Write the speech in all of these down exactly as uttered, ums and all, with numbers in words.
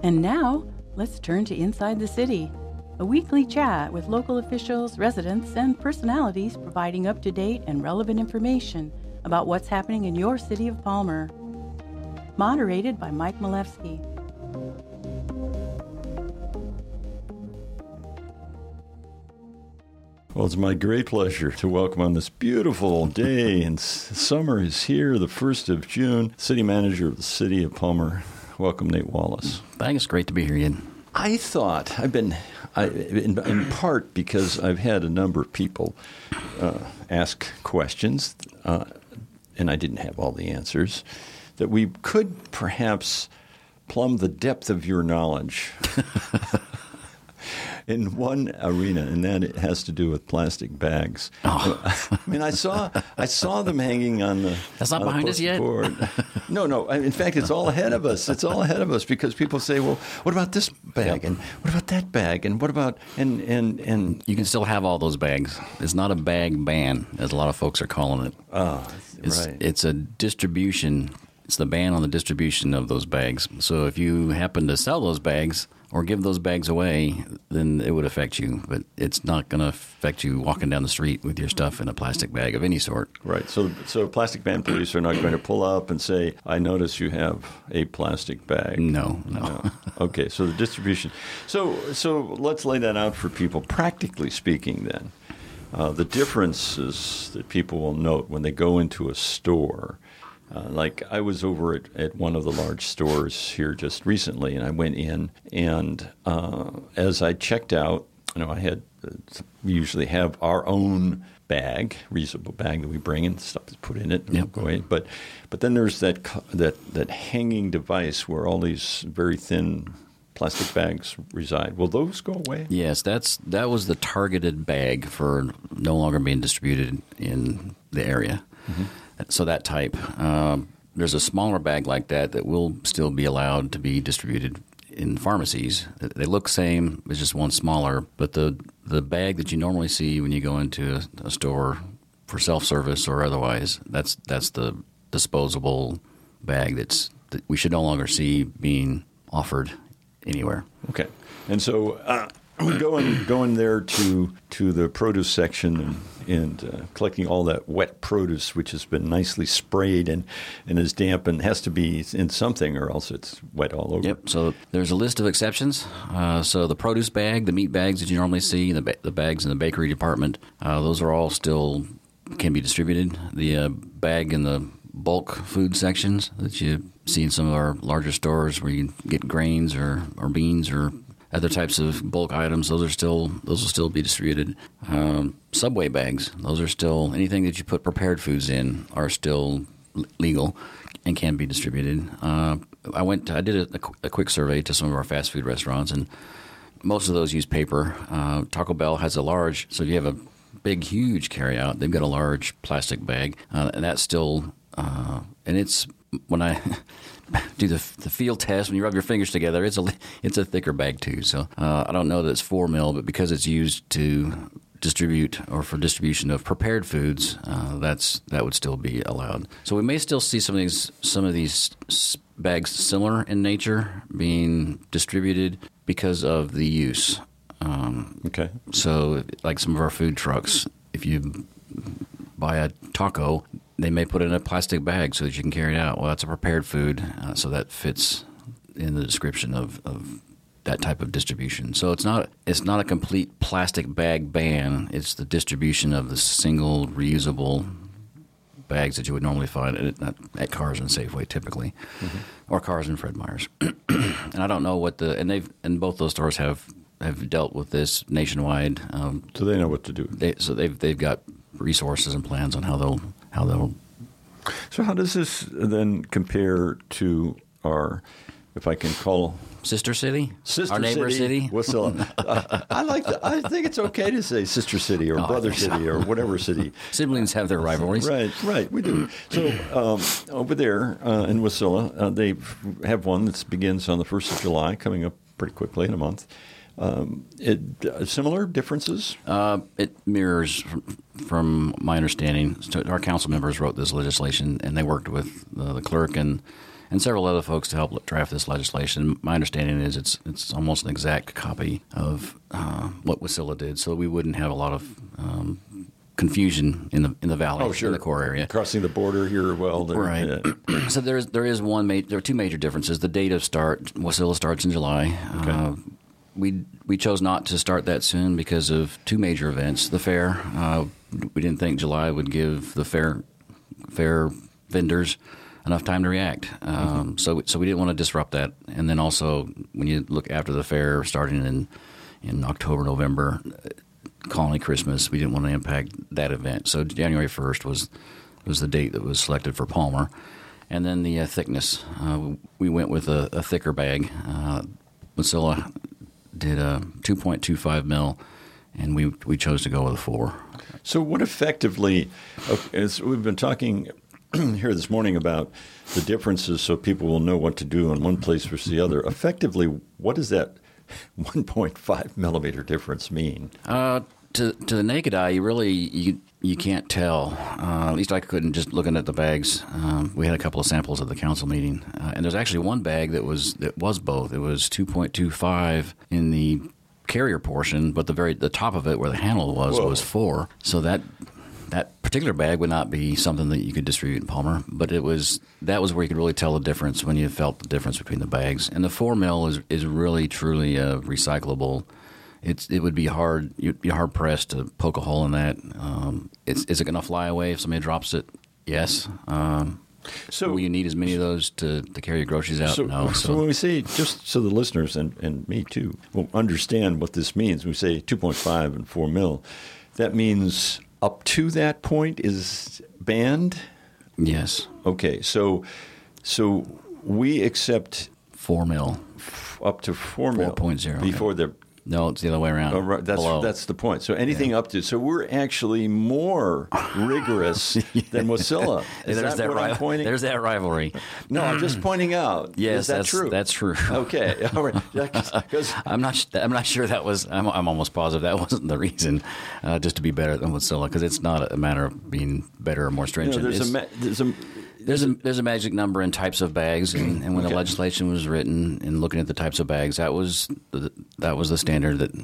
And now, let's turn to Inside the City, a weekly chat with local officials, residents, and personalities providing up-to-date and relevant information about what's happening in your city of Palmer. Moderated by Mike Malevsky. Well, it's my great pleasure to welcome on this beautiful day, and summer is here, the first of June, City Manager of the City of Palmer. Welcome, Nate Wallace. Thanks. Great to be here again. I thought, I've been, I, in, in part because I've had a number of people uh, ask questions, uh, and I didn't have all the answers, that we could perhaps plumb the depth of your knowledge in one arena, and that it has to do with plastic bags. Oh. I mean, I saw I saw them hanging on the That's not on behind us yet? Board. No, no. In fact, it's all ahead of us. It's all ahead of us because people say, well, what about this bag? And what about that bag? And what about, and, and, and. You can still have all those bags. It's not a bag ban, as a lot of folks are calling it. Oh, it's, right. It's a distribution. It's the ban on the distribution of those bags. So if you happen to sell those bags or give those bags away, then it would affect you. But it's not going to affect you walking down the street with your stuff in a plastic bag of any sort. Right. So so plastic ban police are not going to pull up and say, I notice you have a plastic bag. No, no. no. Okay. So the distribution. So, so let's lay that out for people. Practically speaking then, uh, the differences that people will note when they go into a store. Uh, like I was over at, at one of the large stores here just recently, and I went in, and uh, as I checked out, you know, I had uh, we usually have our own bag, reusable bag that we bring in, stuff is put in it, and yep. go away. But but then there's that that that hanging device where all these very thin plastic bags reside. Will those go away? Yes, that's that was the targeted bag for no longer being distributed in the area. Mm-hmm. So that type. Um, there's a smaller bag like that that will still be allowed to be distributed in pharmacies. They look same, it's just one smaller. But the the bag that you normally see when you go into a, a store for self-service or otherwise, that's that's the disposable bag that's that we should no longer see being offered anywhere. Okay. And so uh, going going there to to the produce section and and uh, collecting all that wet produce, which has been nicely sprayed and, and is damp and has to be in something or else it's wet all over. Yep. So there's a list of exceptions. Uh, so the produce bag, the meat bags that you normally see, the, ba- the bags in the bakery department, uh, those are all still can be distributed. The uh, bag in the bulk food sections that you see in some of our larger stores where you get grains or, or beans or other types of bulk items, those are still those will still be distributed. Um, Subway bags, those are still anything that you put prepared foods in are still legal and can be distributed. Uh, I went, to, I did a, a quick survey to some of our fast food restaurants, and most of those use paper. Uh, Taco Bell has a large, so if you have a big, huge carryout, they've got a large plastic bag, uh, and that's still, uh, and it's when I. do the the field test when you rub your fingers together. It's a it's a thicker bag too. So uh, I don't know that it's four mil, but because it's used to distribute or for distribution of prepared foods, uh, that's that would still be allowed. So we may still see some of these some of these bags similar in nature being distributed because of the use. Um, okay. So like some of our food trucks, if you buy a taco, they may put it in a plastic bag so that you can carry it out. Well, that's a prepared food, uh, so that fits in the description of, of that type of distribution. So it's not it's not a complete plastic bag ban. It's the distribution of the single reusable bags that you would normally find at, at, at Cars and Safeway typically, mm-hmm. or Cars and Fred Meyer's. And I don't know what the and they've and both those stores have have dealt with this nationwide. Um, so they know what to do. They, so they've they've got resources and plans on how they'll how they'll. So how does this then compare to our, if I can call sister city, sister our neighbor city, city? Wasilla. uh, I like. The, I think it's okay to say sister city or oh, brother city so. or whatever city. Siblings have their rivalries, right? Right, we do. So um, over there uh, in Wasilla, uh, they have one that begins on the first of July, coming up pretty quickly in a month. Um, it, uh, similar differences? Uh, it mirrors, from, from my understanding, so our council members wrote this legislation, and they worked with uh, the clerk and and several other folks to help draft this legislation. My understanding is it's it's almost an exact copy of uh, what Wasilla did, so we wouldn't have a lot of um, confusion in the in the valley, oh, sure. in the core area, crossing the border here. Well, there, right. Yeah. So there is there is one ma- there are two major differences. The date of start, Wasilla starts in July. Okay. Uh, we we chose not to start that soon because of two major events. The fair, uh, we didn't think July would give the fair fair vendors enough time to react. Um, mm-hmm. So so we didn't want to disrupt that. And then also when you look after the fair, starting in in October, November. Colony Christmas, we didn't want to impact that event. So January first was was the date that was selected for Palmer. And then the uh, thickness. Uh, we went with a, a thicker bag. Uh, Wasilla did a two point two five mil, and we we chose to go with a four. So what effectively, as we've been talking here this morning about the differences so people will know what to do in one place versus the other, effectively, what does that one point five millimeter difference mean? Uh, to to the naked eye, you really you you can't tell. Uh, at least I couldn't just looking at the bags. Um, we had a couple of samples at the council meeting, uh, and there's actually one bag that was that was both. It was two point two five in the carrier portion, but the very the top of it where the handle was Whoa. was four. So that. That particular bag would not be something that you could distribute in Palmer, but it was that was where you could really tell the difference when you felt the difference between the bags. And the four mil is is really truly uh, recyclable. It's it would be hard you'd be hard pressed to poke a hole in that. Um, it's, is it going to fly away if somebody drops it? Yes. Um, so will you need as many of those to, to carry your groceries out? So, no. So. so when we say, just so the listeners and, and me too will understand what this means, when we say two point five and four mil, that means up to that point is banned? Yes. Okay, so so we accept four mil f- up to four mil four point zero before okay. the. No, it's the other way around. Oh, right, that's Below. that's the point. So anything yeah. up to so we're actually more rigorous yeah. than Wasilla. Is there's that, that what ri- I'm pointing? There's that rivalry. No, I'm just pointing out. Yes, is that that's true? That's true. Okay, all right. Because I'm not. I'm not sure that was. I'm, I'm almost positive that wasn't the reason. Uh, just to be better than Wasilla, because it's not a matter of being better or more stringent. You know, there's, a ma- there's a There's a there's a magic number in types of bags, and, and when okay. the legislation was written and looking at the types of bags, that was the, that was the standard that.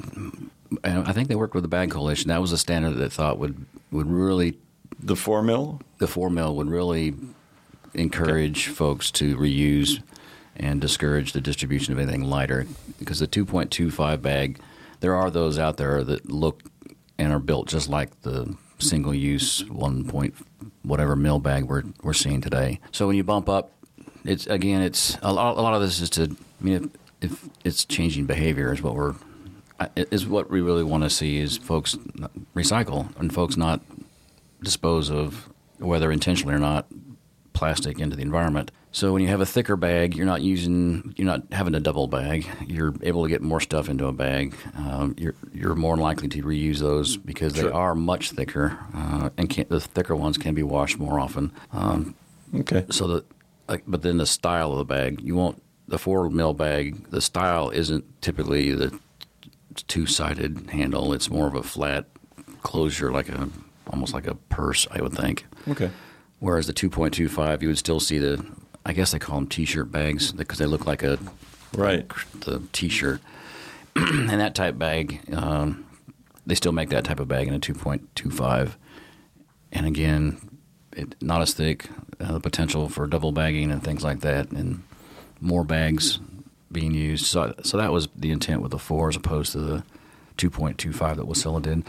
And I think they worked with the Bag Coalition. That was the standard that they thought would would really the four mil. The four mil would really encourage okay. folks to reuse and discourage the distribution of anything lighter, because the two point two five bag, there are those out there that look and are built just like the single use one point whatever mil bag we're we're seeing today. So when you bump up, it's again, it's a lot. A lot of this is to. I mean, if, if it's changing behavior is what we're is what we really want to see is folks recycle and folks not dispose of, whether intentionally or not, plastic into the environment. So when you have a thicker bag, you're not using, you're not having a double bag. You're able to get more stuff into a bag. Um, you're you're more likely to reuse those because they sure. are much thicker, uh, and can, the thicker ones can be washed more often. Um, okay. So the, like, but then the style of the bag, you won't. The four mil bag, the style isn't typically the two-sided handle. It's more of a flat closure, like a almost like a purse, I would think. Okay. Whereas the two point two five, you would still see the, I guess they call them T-shirt bags because they look like a right like the T-shirt. And that type bag, um, they still make that type of bag in a two point two five. And again, it, not as thick, uh, the potential for double bagging and things like that, and more bags being used. So, so that was the intent with the four as opposed to the two point two five that Wasilla did.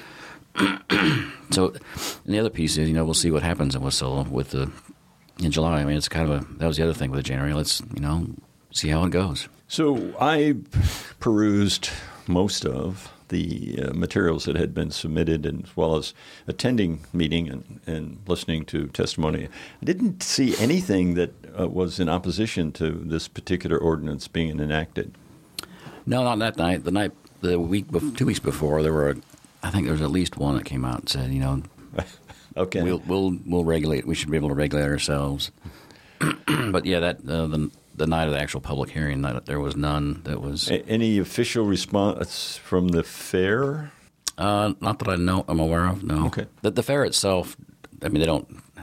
So, and the other piece is, you know, we'll see what happens in Wasilla with the in July. I mean, it's kind of a that was the other thing with the January. Let's you know see how it goes. So I perused most of the uh, materials that had been submitted, and as well as attending meeting and, and listening to testimony. I didn't see anything that uh, was in opposition to this particular ordinance being enacted. No, not that night. The night, the week, two weeks before, there were, a, I think there was at least one that came out and said, you know, okay, we'll we'll we'll regulate. We should be able to regulate ourselves. But yeah, that uh, the. The night of the actual public hearing, there was none that was... Any official response from the fair? Uh, not that I know, I'm aware of, no. Okay. The, the fair itself, I mean, they don't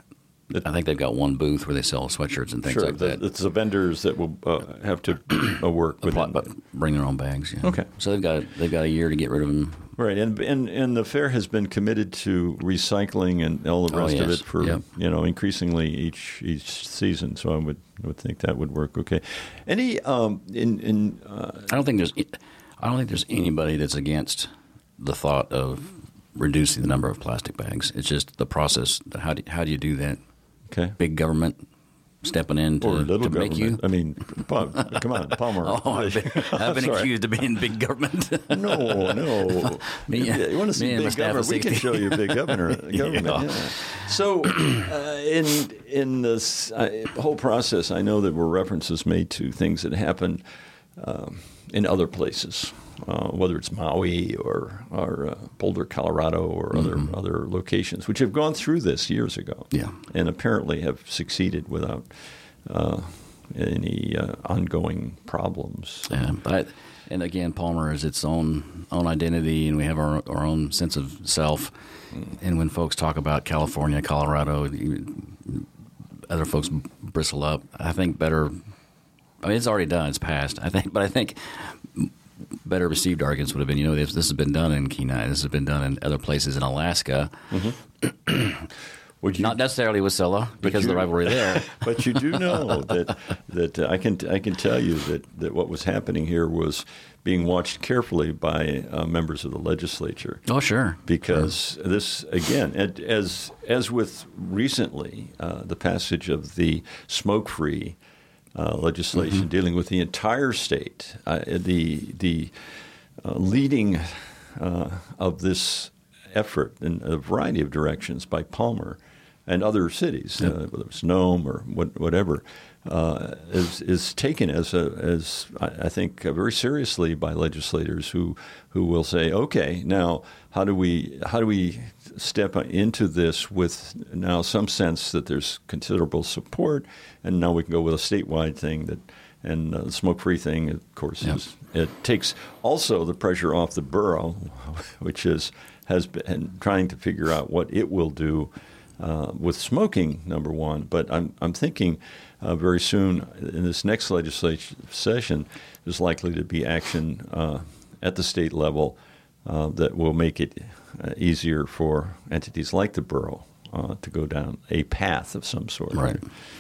I think they've got one booth where they sell sweatshirts and things sure, like the, that. it's the vendors that will uh, have to uh, work with Apply, bring their own bags. Yeah. Okay. So they've got they've got a year to get rid of them. Right, and and and the fair has been committed to recycling and all the Oh, rest of yes. it for Yep. you know increasingly each each season. So I would would think that would work okay. Any um in in uh, I don't think there's I don't think there's anybody that's against the thought of reducing the number of plastic bags. It's just the process. How do how do you do that? okay. Big government stepping in to, Or little to government. make you. I mean, Paul, come on, Palmer. Oh, I've been, I've been Sorry. accused of being big government. No, no. Me- you want to see me and my big staff government? of We can sixty. show you big governor government. Yeah. Yeah. So, uh, in in this uh, whole process, I know that were references made to things that happened um, in other places, uh, whether it's Maui or or uh, Boulder, Colorado, or other Mm-hmm. other locations, which have gone through this years ago, Yeah. and apparently have succeeded without uh, any uh, ongoing problems. Yeah, but I, and again, Palmer is its own own identity, and we have our our own sense of self. And when folks talk about California, Colorado, you- other folks bristle up. I think better. I mean, it's already done; it's passed. I think, but I think better received arguments would have been, you know, this, this has been done in Kenai. This has been done in other places in Alaska. Would you Not necessarily Wasilla because of the you- rivalry there. But you do know that that uh, I can I can tell you that, that what was happening here was being watched carefully by uh, members of the legislature. Oh, sure. Because this again, and as as with recently uh, the passage of the smoke-free uh, legislation dealing with the entire state, uh, the the uh, leading uh, of this effort in a variety of directions by Palmer and other cities, uh, whether it's Nome or what, whatever, uh, is is taken as a as I, I think uh, very seriously by legislators who who will say, okay, now how do we how do we step into this with now some sense that there's considerable support, and now we can go with a statewide thing that. And uh, the smoke-free thing, of course, Yep. is it takes also the pressure off the borough, which is has been trying to figure out what it will do uh, with smoking. Number one, but I'm I'm thinking uh, very soon in this next legislative session, there's likely to be action uh, at the state level uh, that will make it uh, easier for entities like the borough uh, to go down a path of some sort. Right.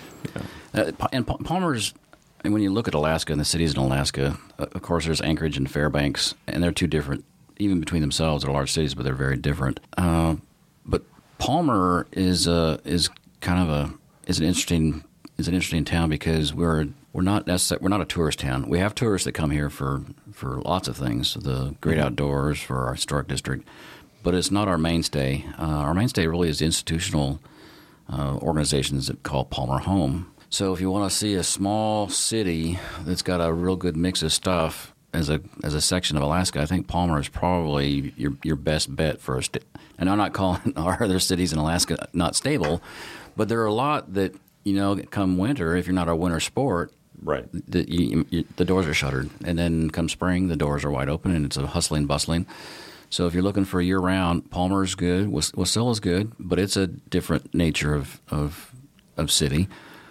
Yeah. Uh, Pa- and Pa- Palmer's, and when you look at Alaska and the cities in Alaska, uh, of course, there's Anchorage and Fairbanks, and they're two different, even between themselves, they're large cities, but they're very different. Uh, but Palmer is uh, is kind of a is an interesting is an interesting town because we're we're not necessarily, we're not a tourist town. We have tourists that come here for for lots of things, the great outdoors, for our historic district, but it's not our mainstay. Uh, our mainstay really is institutional uh, organizations that call Palmer home. So if you want to see a small city that's got a real good mix of stuff as a as a section of Alaska, I think Palmer is probably your your best bet for a state. And I'm not calling our other cities in Alaska not stable, but there are a lot that, you know, come winter, if you're not a winter sport, Right. the, you, you, the doors are shuttered. And then come spring, the doors are wide open, and it's a hustling, bustling. So if you're looking for year-round, Palmer's good. Was- Wasilla's good, but it's a different nature of of, of city.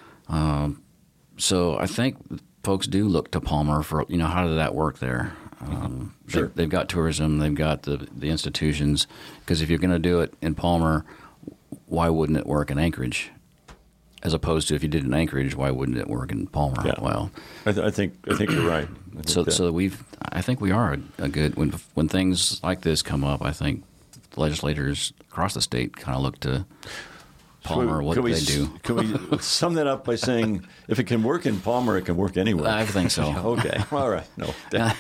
Um, so I think folks do look to Palmer for, you know, how did that work there? Um, Sure. they, they've got tourism, they've got the, the institutions. Because if you're going to do it in Palmer, why wouldn't it work in Anchorage? As opposed to if you did it in Anchorage, why wouldn't it work in Palmer? Yeah. Well, I, th- I think I think you're right. I think so that- so we've I think we are a, a good when when things like this come up. I think legislators across the state kind of look to Palmer. What Can do we they s- do? Can we sum that up by saying if it can work in Palmer, it can work anywhere? I think so. Okay. All right. No. that-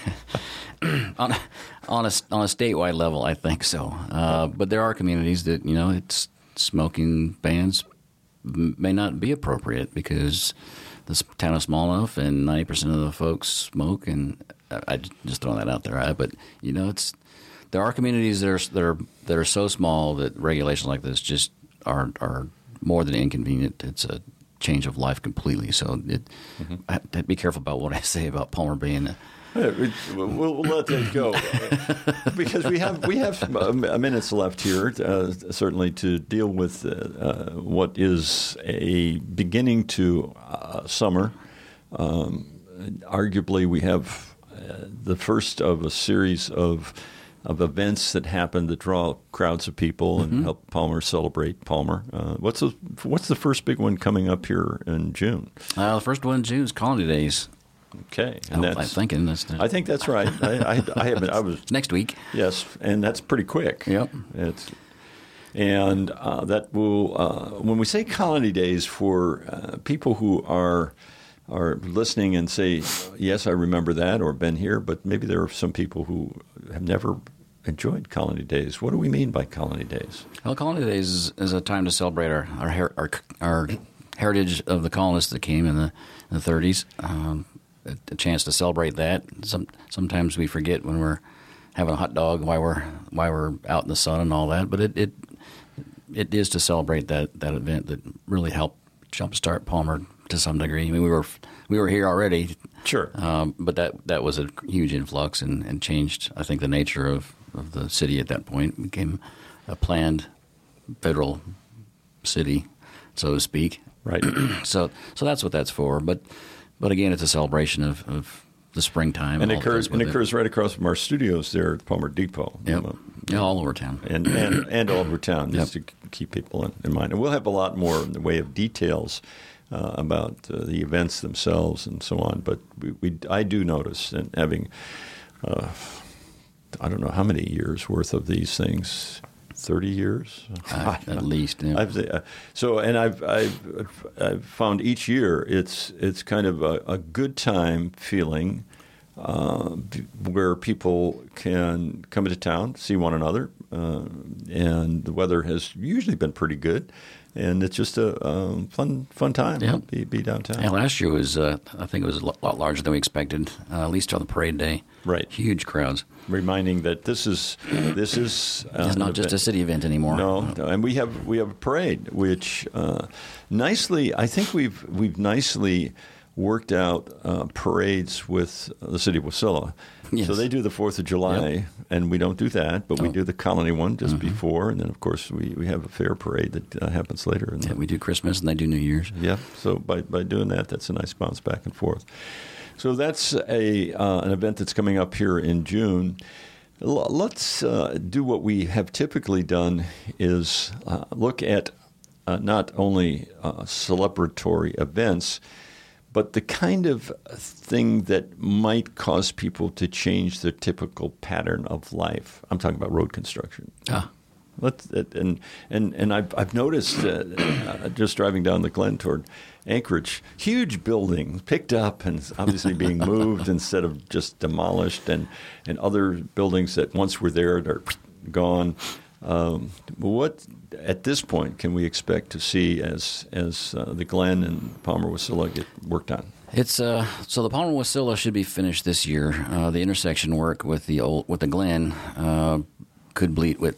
on, a, on a on a statewide level, I think so. Uh, but there are communities that, you know, it's smoking bans m- may not be appropriate because this town is small enough and ninety percent of the folks smoke. And I, I just throwing that out there. Right? But you know, it's there are communities that are that are that are so small that regulations like this just are are more than inconvenient. It's a change of life completely. So it, mm-hmm. I have to be careful about what I say about Palmer being a, We'll, we'll let that go because we have we have some minutes left here, uh, certainly to deal with uh, uh, what is a beginning to uh, summer. Um, arguably, we have uh, the first of a series of of events that happen that draw crowds of people and mm-hmm. help Palmer celebrate Palmer. Uh, what's the what's the first big one coming up here in June? Uh, the first one in June is Colony Days. Okay, and that's, I'm thinking that's. The, I think that's right. I, I, I haven't. I was next week. Yes, and that's pretty quick. Yep. It's and uh, that will uh, when we say Colony Days for uh, people who are are listening and say, yes, I remember that or been here, but maybe there are some people who have never enjoyed Colony Days. What do we mean by Colony Days? Well, Colony Days is, is a time to celebrate our our, her, our our heritage of the colonists that came in the in the thirties. Um, a chance to celebrate that. Some, sometimes we forget when we're having a hot dog why we're why we're out in the sun and all that. But it it, it is to celebrate that, that event that really helped jumpstart Palmer to some degree. I mean, we were we were here already, sure, um, but that that was a huge influx and, and changed, I think, the nature of, of the city at that point. It became a planned federal city, so to speak. Right. so so that's what that's for. But. But again, it's a celebration of, of the springtime. And it occurs, and it occurs right across from our studios there at Palmer Depot. Yep. Uh, yeah, all over town. And and, and all over town, just yep. to keep people in, in mind. And we'll have a lot more in the way of details uh, about uh, the events themselves and so on. But we, we I do notice, and having, uh, I don't know how many years worth of these things, thirty years uh, at least. Yeah. I've, uh, so, and I've, I've I've found each year it's it's kind of a, a good time feeling uh, where people can come into town, see one another, uh, and the weather has usually been pretty good. And it's just a um, fun fun time yeah. to be, be downtown. Yeah, last year was, uh, I think it was a lot larger than we expected, uh, at least on the parade day. Right. Huge crowds. Reminding that this is this is uh, it's not just event. a city event anymore. No, no, and we have we have a parade, which uh, nicely, I think we've we've nicely worked out uh, parades with the city of Wasilla. Yes. So they do the Fourth of July, yep. and we don't do that, but oh. we do the Colony one just mm-hmm. before, and then of course we, we have a fair parade that uh, happens later. Yeah, we do Christmas and they do New Year's. Yeah, so by by doing that, that's a nice bounce back and forth. So that's a uh, an event that's coming up here in June. L- let's uh, do what we have typically done is uh, look at uh, not only uh, celebratory events, but the kind of thing that might cause people to change their typical pattern of life. I'm talking about road construction. Ah. Let's, and and and I've I've noticed uh, uh, just driving down the Glen toward Anchorage, huge buildings picked up and obviously being moved instead of just demolished, and, and other buildings that once were there are gone. Um, what at this point can we expect to see as as uh, the Glen and Palmer Wasilla get worked on? It's uh, so the Palmer Wasilla should be finished this year. Uh, the intersection work with the old with the Glen uh, could bleed with.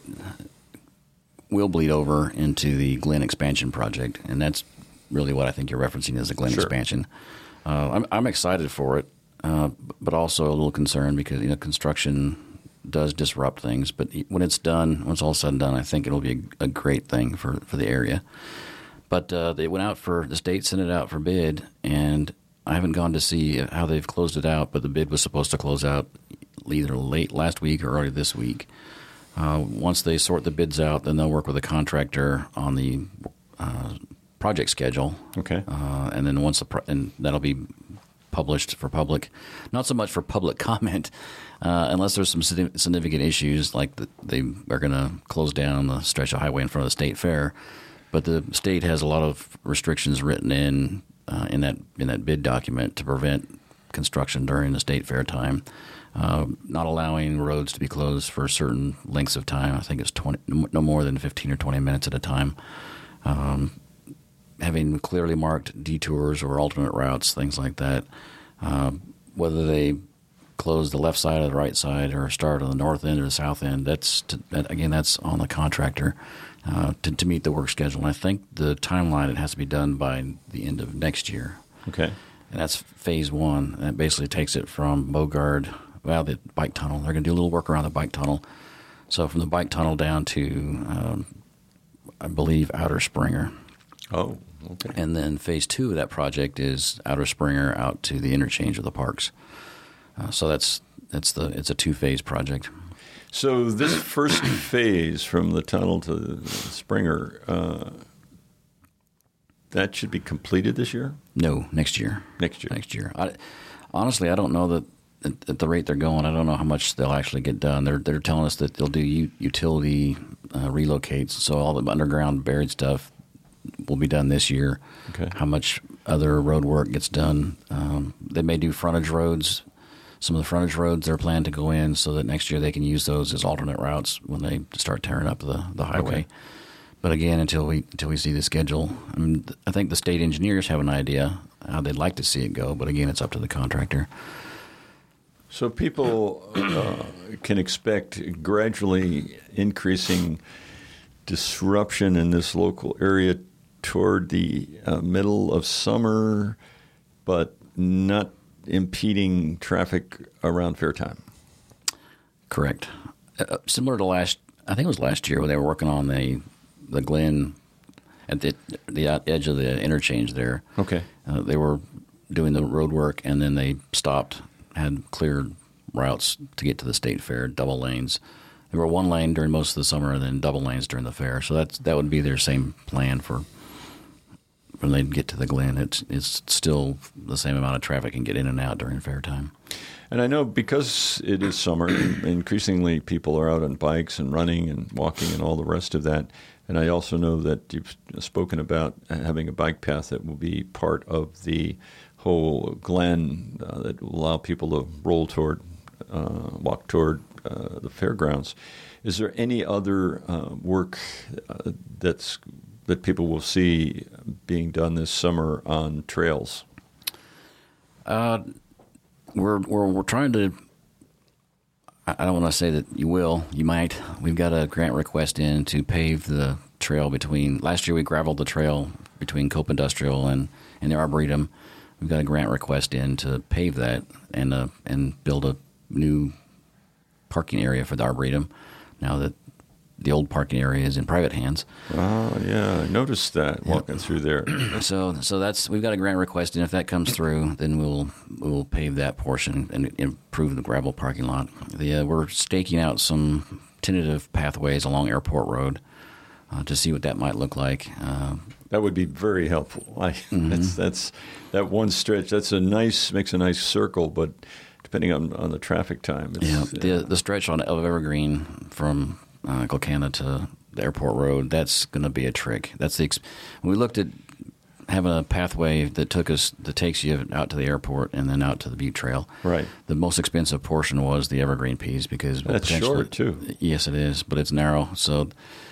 will bleed over into the Glen expansion project, and that's really what I think you're referencing as the Glen sure. expansion. Uh, I'm, I'm excited for it, uh, but also a little concerned because you know construction does disrupt things. But when it's done, when it's all said and done, I think it'll be a, a great thing for, for the area. But uh, they went out for the state sent it out for bid, and I haven't gone to see how they've closed it out. But the bid was supposed to close out either late last week or early this week. Uh, once they sort the bids out, then they'll work with a contractor on the uh, project schedule. Okay. Uh, and then once the pro- and that'll be published for public, not so much for public comment, uh, unless there's some significant issues like the, they are going to close down the stretch of highway in front of the state fair. But the state has a lot of restrictions written in uh, in that in that bid document to prevent construction during the state fair time. Uh, not allowing roads to be closed for certain lengths of time. I think it's twenty, no more than fifteen or twenty minutes at a time. Um, having clearly marked detours or alternate routes, things like that. Uh, whether they close the left side or the right side or start on the north end or the south end, that's to, that, again, that's on the contractor. uh, to, to meet the work schedule. And I think the timeline, it has to be done by the end of next year. Okay. And that's phase one. And that basically takes it from Bogard, well, the bike tunnel. They're going to do a little work around the bike tunnel. So from the bike tunnel down to, um, I believe, Outer Springer. Oh, okay. And then phase two of that project is Outer Springer out to the interchange of the parks. Uh, so that's that's the it's a two-phase project. So this first phase from the tunnel to the Springer, uh, that should be completed this year? No, next year. Next year. Next year. I, honestly, I don't know that at, at the rate they're going, I don't know how much they'll actually get done. They're they're telling us that they'll do u- utility uh, relocates, so all the underground buried stuff will be done this year. Okay. How much other road work gets done? Um, they may do frontage roads. Some of the frontage roads they're planning to go in so that next year they can use those as alternate routes when they start tearing up the, the highway. Okay. But again, until we until we see the schedule, I mean, I think the state engineers have an idea how they'd like to see it go. But again, it's up to the contractor. So people uh, can expect gradually increasing disruption in this local area toward the uh, middle of summer, but not impeding traffic around fair time. Correct. Uh, similar to last, I think it was last year when they were working on the the Glen at the the edge of the interchange there. Okay. Uh, they were doing the road work, and then they stopped, had cleared routes to get to the state fair, double lanes. They were one lane during most of the summer, and then double lanes during the fair. So that's that would be their same plan for when they get to the Glen. It's it's still the same amount of traffic can get in and out during fair time. And I know because it is summer, increasingly people are out on bikes and running and walking and all the rest of that. And I also know that you've spoken about having a bike path that will be part of the whole Glen uh, that will allow people to roll toward, uh, walk toward uh, the fairgrounds. Is there any other uh, work uh, that's that people will see being done this summer on trails? Uh, we're we're we're trying to. I don't want to say that you will. You might. We've got a grant request in to pave the trail between. Last year we gravelled the trail between Cope Industrial and, and the Arboretum. We've got a grant request in to pave that and uh, and build a new parking area for the Arboretum. Now that the old parking area is in private hands. Oh yeah, I noticed that walking yep. through there. So so that's we've got a grant request, and if that comes through, then we'll we'll pave that portion and improve the gravel parking lot. The, uh, we're staking out some tentative pathways along Airport Road uh, to see what that might look like. Uh, that would be very helpful. I, mm-hmm. That's that's that one stretch. That's a nice makes a nice circle, but depending on, on the traffic time, it's, yeah. The uh, the stretch on of Evergreen from Uh, Gilcana to the Airport Road, that's going to be a trick. That's the ex- when we looked at having a pathway that took us that takes you out to the airport and then out to the Butte Trail. Right. The most expensive portion was the Evergreen piece because that's short too. Yes, it is, but it's narrow, so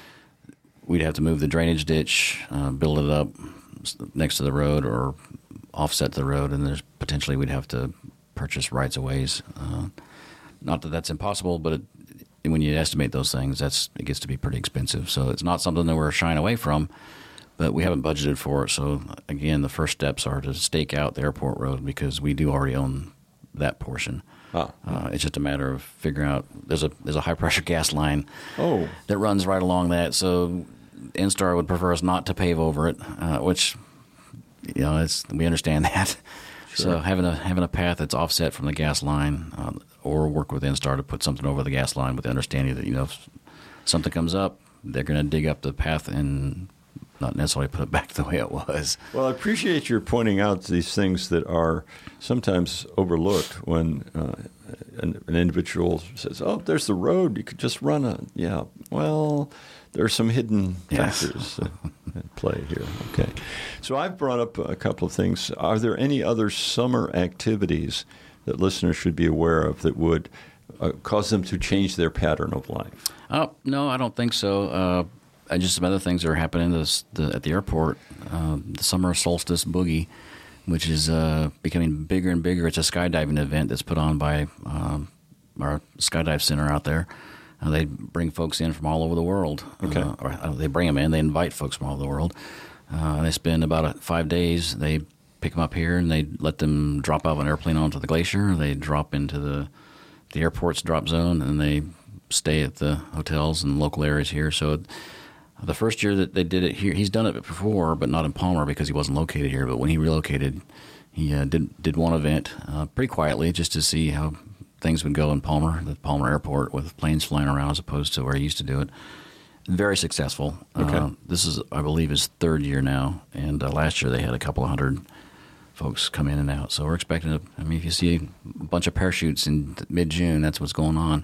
we'd have to move the drainage ditch, uh, build it up next to the road, or offset the road, and there's potentially we'd have to purchase rights of ways. Uh, not that that's impossible, but it, when you estimate those things, that's it gets to be pretty expensive. So it's not something that we're shying away from, but we haven't budgeted for it. So again, the first steps are to stake out the Airport Road because we do already own that portion. Ah. Uh, it's just a matter of figuring out. There's a there's a high pressure gas line oh. that runs right along that. So N-Star would prefer us not to pave over it, uh, which you know it's we understand that. Sure. So having a having a path that's offset from the gas line, uh, or work with N-Star to put something over the gas line with the understanding that you know if something comes up, they're going to dig up the path and not necessarily put it back the way it was. Well, I appreciate your pointing out these things that are sometimes overlooked when uh, an, an individual says, "Oh, there's the road. You could just run a yeah." Well, there are some hidden factors yes. at play here. Okay, so I've brought up a couple of things. Are there any other summer activities that listeners should be aware of that would uh, cause them to change their pattern of life? Oh no, I don't think so. Uh, and just some other things that are happening this, the, at the airport. Uh, the summer solstice boogie, which is uh, becoming bigger and bigger. It's a skydiving event that's put on by um, our skydive center out there. Uh, they bring folks in from all over the world. Okay. Uh, or uh, they bring them in. They invite folks from all over the world. Uh, and they spend about a, five days. They pick them up here, and they let them drop out of an airplane onto the glacier. They drop into the the airport's drop zone, and they stay at the hotels and local areas here. So the first year that they did it here, he's done it before, but not in Palmer because he wasn't located here. But when he relocated, he uh, did did one event uh, pretty quietly just to see how things would go in Palmer, the Palmer Airport, with planes flying around as opposed to where he used to do it. Very successful. Okay. Uh, this is, I believe, his third year now, and uh, last year they had a couple of hundred folks come in and out. So we're expecting, a, I mean, if you see a bunch of parachutes in mid-June, that's what's going on.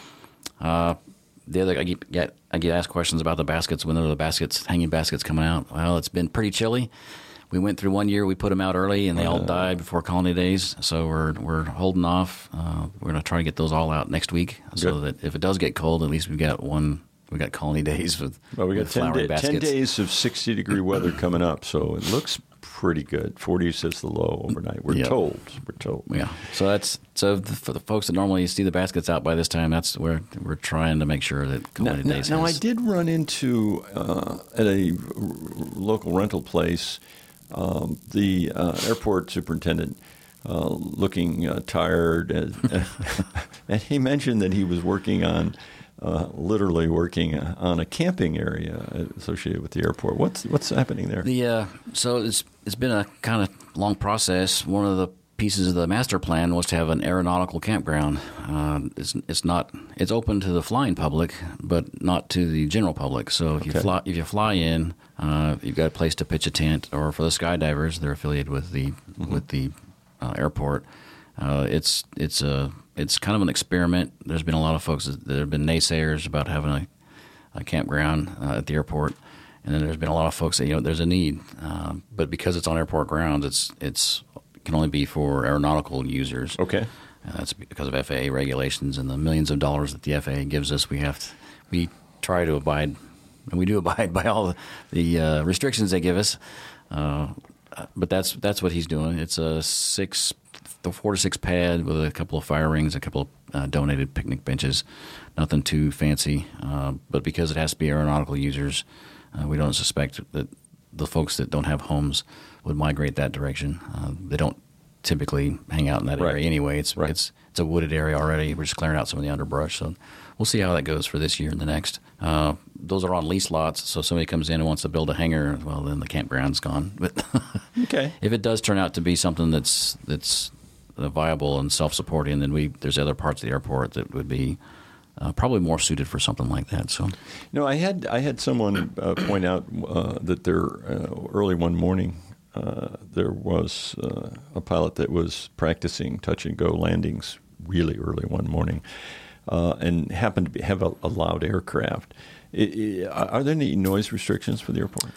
Uh, the other, I get, get I get asked questions about the baskets. When are the baskets, hanging baskets coming out? Well, it's been pretty chilly. We went through one year, we put them out early, and they all died before colony days. So we're we're holding off. Uh, we're going to try to get those all out next week, so Good. that if it does get cold, at least we've got one. We got colony days with. Well, we got with ten, day, baskets. ten days of sixty degree weather coming up, so it looks pretty good. forty is the low overnight. We're yep. told. We're told. Yeah. So that's so for the folks that normally see the baskets out by this time. That's where we're trying to make sure that colony now, days. Now, has, I did run into uh, at a r- local rental place. Um, the uh, airport superintendent uh, looking uh, tired, and, and he mentioned that he was working on, uh, literally working on a camping area associated with the airport. What's what's happening there? The uh, so it's it's been a kind of long process. One of the pieces of the master plan was to have an aeronautical campground. Uh, it's it's not it's open to the flying public, but not to the general public. So if Okay. you fly if you fly in, uh, you've got a place to pitch a tent. Or for the skydivers, they're affiliated with the mm-hmm. with the uh, airport. Uh, it's it's a it's kind of an experiment. There's been a lot of folks that, that have been naysayers about having a, a campground uh, at the airport. And then there's been a lot of folks that, you know, there's a need, uh, but because it's on airport grounds, it's it's can only be for aeronautical users. Okay, uh, that's because of F A A regulations and the millions of dollars that the F A A gives us. We have to, we try to abide, and we do abide by all the, the uh, restrictions they give us. Uh, but that's that's what he's doing. It's a six, the four to six pad with a couple of fire rings, a couple of uh, donated picnic benches. Nothing too fancy, uh, but because it has to be aeronautical users. Uh, we don't suspect that the folks that don't have homes would migrate that direction. Uh, they don't typically hang out in that right. area anyway. It's right. it's it's a wooded area already. We're just clearing out some of the underbrush, so we'll see how that goes for this year and the next. Uh, those are on lease lots, so if somebody comes in and wants to build a hangar, well, then the campground's gone. But okay, if it does turn out to be something that's that's viable and self-supporting, then we there's other parts of the airport that would be Uh, probably more suited for something like that. So, no, I had I had someone uh, point out uh, that there uh, early one morning uh, there was uh, a pilot that was practicing touch and go landings really early one morning, uh, and happened to be, have a, a loud aircraft. It, it, are there any noise restrictions for the airport?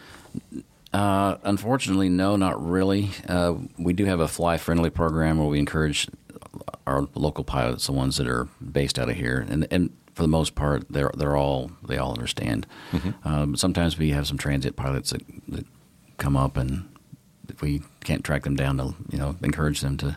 Uh, unfortunately, no, not really. Uh, we do have a fly-friendly program where we encourage our local pilots, the ones that are based out of here, and and for the most part, they're they're all they all understand. Mm-hmm. Um, sometimes we have some transit pilots that, that come up, and if we can't track them down, to you know encourage them to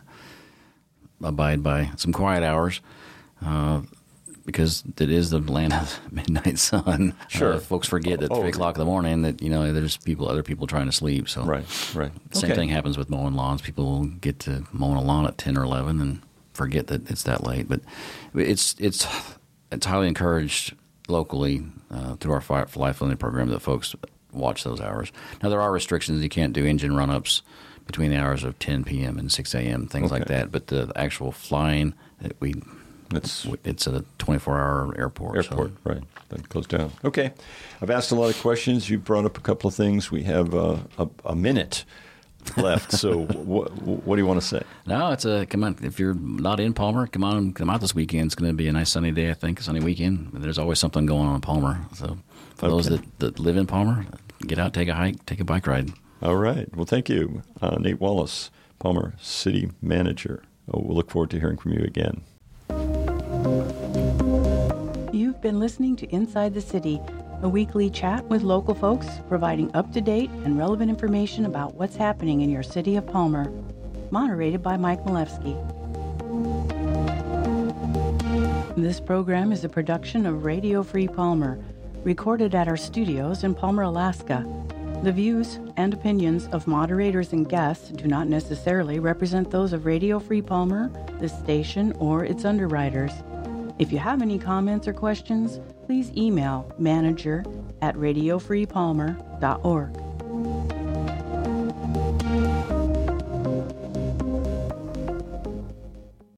abide by some quiet hours. Uh, Because it is the land of midnight sun. Sure, uh, folks forget that oh, three o'clock in the morning that you know there's people, other people trying to sleep. So right, right. Same okay. thing happens with mowing lawns. People will get to mowing a lawn at ten or eleven and forget that it's that late. But it's it's it's highly encouraged locally uh, through our Fly Friendly program that folks watch those hours. Now there are restrictions. You can't do engine run-ups between the hours of ten p.m. and six a.m. things okay. like that. But the actual flying that we It's it's a twenty-four hour airport. Airport, so. right. That goes down. Okay. I've asked a lot of questions. You brought up a couple of things. We have uh, a, a minute left. So what, what do you want to say? No, it's a, come on. If you're not in Palmer, come on, come out this weekend. It's going to be a nice sunny day, I think, a sunny weekend. There's always something going on in Palmer. So for okay. those that, that live in Palmer, get out, take a hike, take a bike ride. All right. Well, thank you. Uh, Nate Wallace, Palmer City Manager. Oh, we'll look forward to hearing from you again. You've been listening to Inside the City, a weekly chat with local folks providing up-to-date and relevant information about what's happening in your city of Palmer. Moderated by Mike Malewski. This program is a production of Radio Free Palmer, recorded at our studios in Palmer, Alaska. The views and opinions of moderators and guests do not necessarily represent those of Radio Free Palmer, the station, or its underwriters. If you have any comments or questions, please email manager at radio free palmer dot org.